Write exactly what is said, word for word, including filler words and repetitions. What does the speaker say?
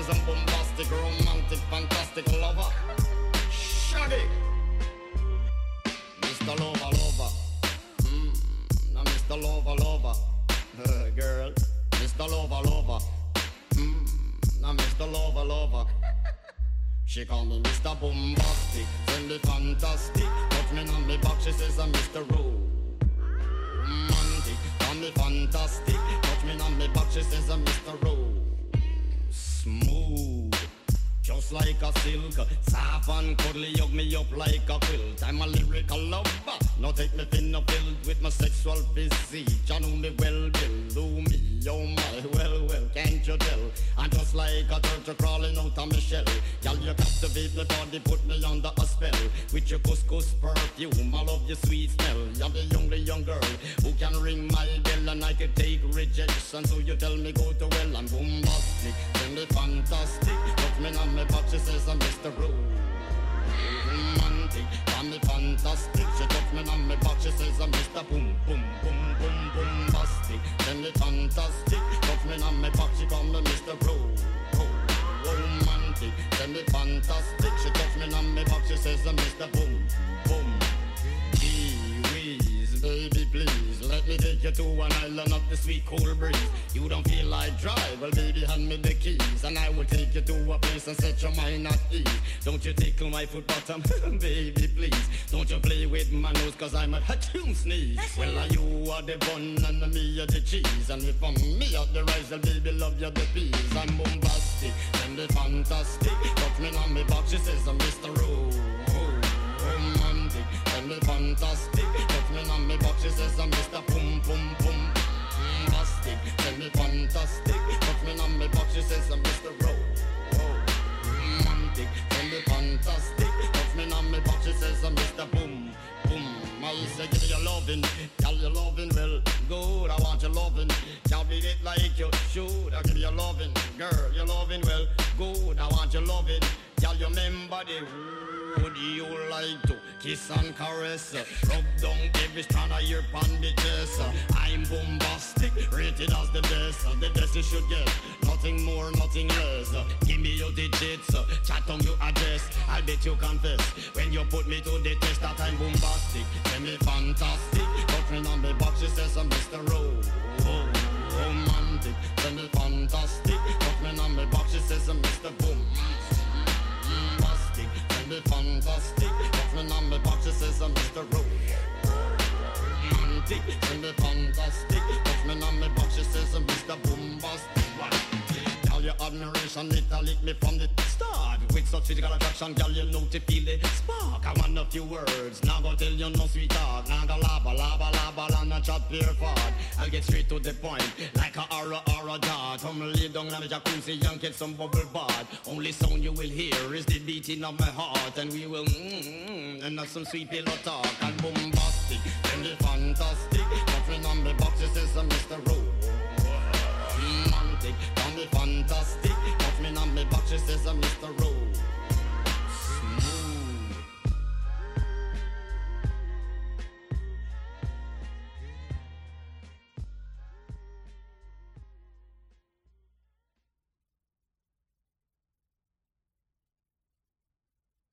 she's a bombastic, romantic, fantastic lover. Shaggy, Mister Lover, lover. Mm, now Mister Lover, lover. Uh, girl, Mister Lover, lover. Mm, now Mister Lover, lover. She call me Mister Bombastic, send me fantastic. Touch me on me back, she says I'm Mister Romantic. Call me fantastic, touch me on me back, she says I'm Mister Ro. Smooth, just like a silk. Soft and cuddly, hug me up like a quilt. I'm a lyrical lover, now take me thin filled with my sexual physique. You know me well, Bill, do me, oh my, well, well, can't you tell? I'm just like a turtle crawling out of my shell. Girl, you captivate my body, put me under a spell. With your couscous perfume, I love your sweet smell. You're the only young girl who can ring my bell, and I can take rejection. So you tell me go to well, I'm bombastic, then me fantastic. Touch me on my back, she says I'm Mister Romantic. I'm me fantastic. She touch me on my back, she says I'm Mister Boom, boom, boom, boom, bombastic. Then me fantastic. Touch me on my back, she call me Mister Ro. Romantic, then me fantastic. She touch me on my back, she says I'm Mister Boom, boom. Gee-whiz, baby please, let me take you to an island of the sweet cool breeze. You don't feel like drive, well baby hand me the keys, and I will take you to a place and set your mind at ease. Don't you tickle my foot bottom, baby please. Don't you play with my nose, cause I'm a hatchoon sneeze. Well uh, you are the bun and me are the cheese, and if I'm me out the rice, well baby love you the peas. I'm bombastic, then the fantastic. Touch me on me back, she says I'm Mister Ro. Romantic, then the fantastic. Touch me on me back, she says I'm Mister Boom, boom, boom. Fantastic, then the fantastic. Touch me on me back, she says I'm Mister Ro. Romantic, then the fantastic. Touch me on me back, she says I'm Mister Boom, boom. I say give me your lovin', tell you lovin' well good. I want your lovin', can't beat it like you should. I give you your lovin', girl, your lovin' well good. I want your lovin', tell you remember the would you like to kiss and caress? Rub down every strand of your bandages. I'm bombastic, rated as the best. The best you should get, nothing more, nothing less. Give me your digits, chat on your address. I'll bet you confess when you put me to the test that I'm bombastic. Tell me fantastic, touch me on the box, she says I'm Mister Ro. Oh, romantic, tell me fantastic. Touch me on the box, she says I'm Mister Boom. Bombastic, tell me fantastic. Touch me on the box, she says I'm Mister Ro. Romantic, tell me fantastic. Touch me on the box, she says I'm Mister Bombastic. Girl, your admiration, it a lick me from the start. With such physical attraction, girl, you know to feel the spark. I want a few words, now go tell you no sweet talk. Now go laba, laba, laba, and a chat pure fart. I'll get straight to the point, like a aura, aura dart. Come lay down on the jacuzzi and get some bubble bath. Only sound you will hear is the beating of my heart. And we will mmm, and have some sweet pillow talk. And bombastic, and the fantastic. Nothing on the box, it says I'm Mister Ro. Romantic, and the fantastic. Touch me on me back, she says I'm Mister Ro.